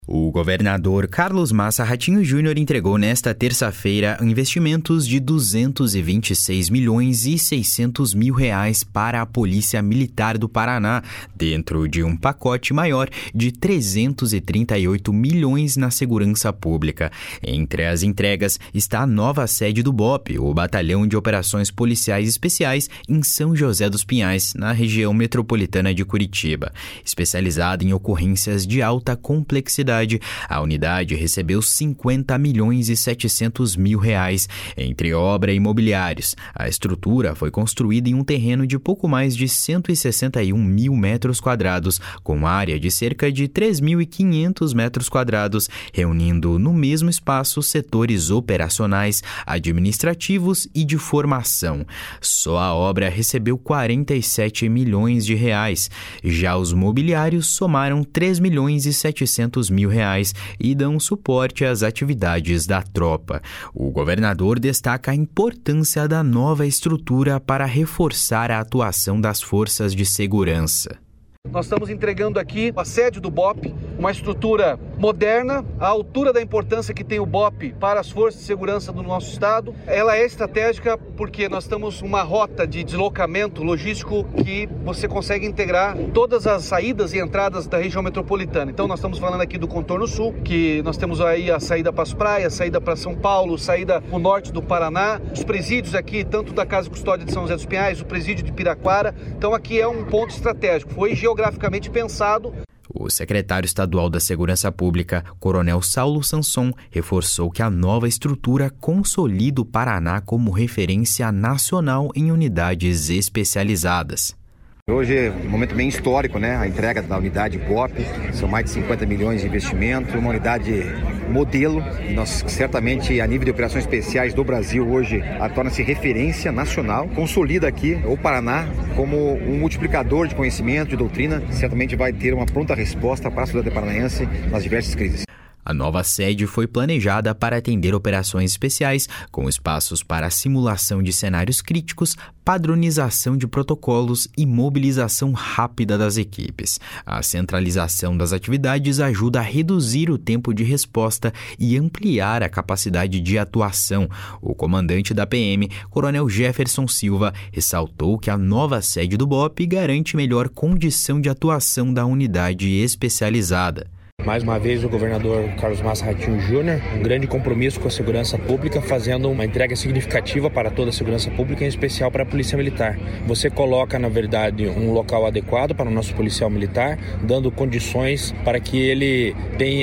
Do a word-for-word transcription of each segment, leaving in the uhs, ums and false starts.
O governador Carlos Massa Ratinho Júnior entregou nesta terça-feira investimentos de duzentos e vinte e seis milhões e seiscentos mil reais para a Polícia Militar do Paraná, dentro de um pacote maior de trezentos e trinta e oito milhões na segurança pública. Entre as entregas está a nova sede do B O P, o Batalhão de Operações Policiais Especiais, em São José dos Pinhais, na região metropolitana de Curitiba. Especializada em ocorrências de alta complexidade, a unidade recebeu cinquenta milhões e setecentos mil reais entre obra e imobiliários. A estrutura foi construída em um terreno de pouco mais de cento e sessenta e um mil metros quadrados, com área de cerca de três mil e quinhentos metros quadrados, reunindo no mesmo espaço setores operacionais, administrativos e de formação. Só a obra recebeu quarenta e sete milhões de reais. Já os mobiliários somaram três milhões e setecentos mil reais e dão suporte às atividades da tropa. O governador destaca a importância da nova estrutura para reforçar a atuação das forças de segurança. Nós estamos entregando aqui a sede do B O P, uma estrutura moderna, à altura da importância que tem o B O P para as forças de segurança do nosso estado. Ela é estratégica porque nós estamos uma rota de deslocamento logístico que você consegue integrar todas as saídas e entradas da região metropolitana. Então nós estamos falando aqui do contorno sul, que nós temos aí a saída para as praias, a saída para São Paulo, saída para o norte do Paraná, os presídios aqui, tanto da Casa de Custódia de São José dos Pinhais, o presídio de Piraquara. Então aqui é um ponto estratégico, foi geograficamente pensado. O secretário estadual da Segurança Pública, Coronel Saulo Sanson, reforçou que a nova estrutura consolida o Paraná como referência nacional em unidades especializadas. Hoje é um momento bem histórico, né? A entrega da unidade B O P, são mais de cinquenta milhões de investimento, uma unidade modelo. E nós, certamente, a nível de operações especiais do Brasil, hoje, torna-se referência nacional. Consolida aqui o Paraná como um multiplicador de conhecimento, de doutrina. Certamente vai ter uma pronta resposta para a sociedade paranaense nas diversas crises. A nova sede foi planejada para atender operações especiais, com espaços para simulação de cenários críticos, padronização de protocolos e mobilização rápida das equipes. A centralização das atividades ajuda a reduzir o tempo de resposta e ampliar a capacidade de atuação. O comandante da P M, Coronel Jefferson Silva, ressaltou que a nova sede do B O P garante melhor condição de atuação da unidade especializada. Mais uma vez o governador Carlos Massa Ratinho Júnior, um grande compromisso com a segurança pública, fazendo uma entrega significativa para toda a segurança pública, em especial para a Polícia Militar. Você coloca, na verdade, um local adequado para o nosso policial militar, dando condições para que ele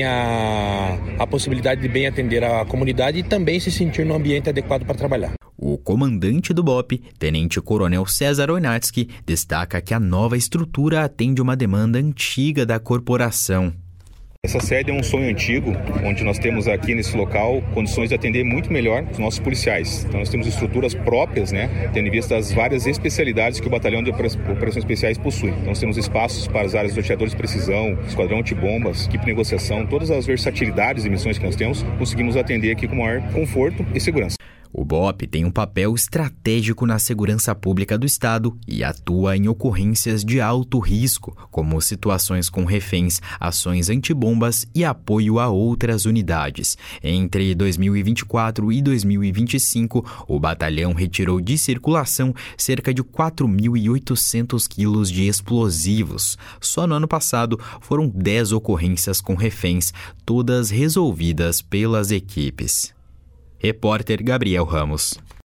tenha a possibilidade de bem atender a comunidade e também se sentir no ambiente adequado para trabalhar. O comandante do B O P, Tenente Coronel César Oinatsky, destaca que a nova estrutura atende uma demanda antiga da corporação. Essa sede é um sonho antigo, onde nós temos aqui nesse local condições de atender muito melhor os nossos policiais. Então nós temos estruturas próprias, né, tendo em vista as várias especialidades que o Batalhão de Operações Especiais possui. Então nós temos espaços para as áreas de sorteadores de precisão, esquadrão antibombas, equipe de negociação, todas as versatilidades e missões que nós temos, conseguimos atender aqui com maior conforto e segurança. O B O P tem um papel estratégico na segurança pública do Estado e atua em ocorrências de alto risco, como situações com reféns, ações antibombas e apoio a outras unidades. Entre dois mil e vinte e quatro e dois mil e vinte e cinco, o batalhão retirou de circulação cerca de quatro mil e oitocentos quilos de explosivos. Só no ano passado foram dez ocorrências com reféns, todas resolvidas pelas equipes. Repórter Gabriel Ramos.